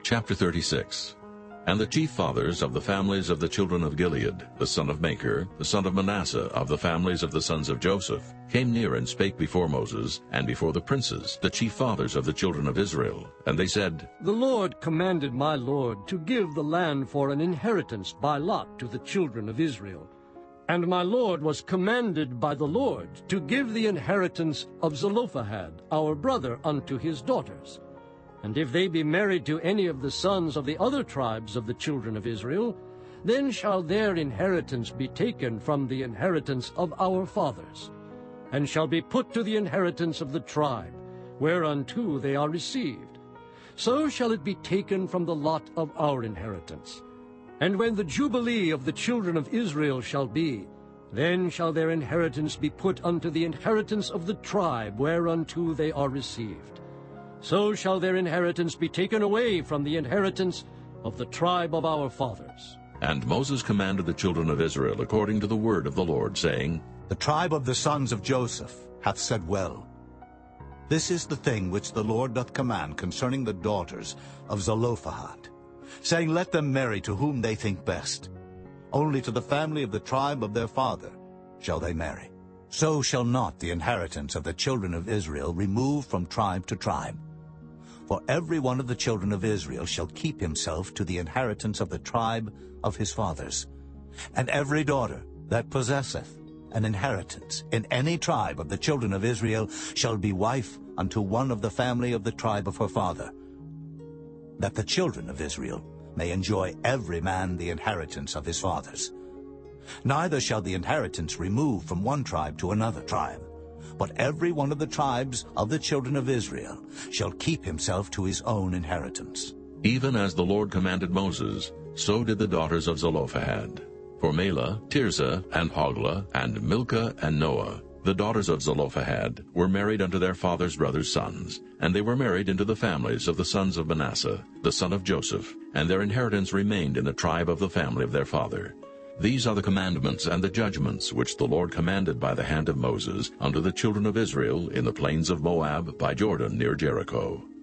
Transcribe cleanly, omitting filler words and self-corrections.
Chapter 36. And the chief fathers of the families of the children of Gilead, the son of Machir, the son of Manasseh, of the families of the sons of Joseph, came near and spake before Moses, and before the princes, the chief fathers of the children of Israel. And they said, The Lord commanded my Lord to give the land for an inheritance by lot to the children of Israel. And my Lord was commanded by the Lord to give the inheritance of Zelophehad, our brother, unto his daughters. And if they be married to any of the sons of the other tribes of the children of Israel, then shall their inheritance be taken from the inheritance of our fathers, and shall be put to the inheritance of the tribe, whereunto they are received. So shall it be taken from the lot of our inheritance. And when the Jubilee of the children of Israel shall be, then shall their inheritance be put unto the inheritance of the tribe, whereunto they are received. So shall their inheritance be taken away from the inheritance of the tribe of our fathers. And Moses commanded the children of Israel according to the word of the Lord, saying, The tribe of the sons of Joseph hath said well. This is the thing which the Lord doth command concerning the daughters of Zelophehad, saying, Let them marry to whom they think best. Only to the family of the tribe of their father shall they marry. So shall not the inheritance of the children of Israel remove from tribe to tribe. For every one of the children of Israel shall keep himself to the inheritance of the tribe of his fathers. And every daughter that possesseth an inheritance in any tribe of the children of Israel shall be wife unto one of the family of the tribe of her father, that the children of Israel may enjoy every man the inheritance of his fathers. Neither shall the inheritance remove from one tribe to another tribe, but every one of the tribes of the children of Israel shall keep himself to his own inheritance. Even as the Lord commanded Moses, so did the daughters of Zelophehad. For Mahlah, Tirzah, and Hoglah, and Milcah, and Noah, the daughters of Zelophehad, were married unto their father's brothers' sons, and they were married into the families of the sons of Manasseh, the son of Joseph, and their inheritance remained in the tribe of the family of their father. These are the commandments and the judgments which the Lord commanded by the hand of Moses unto the children of Israel in the plains of Moab by Jordan near Jericho.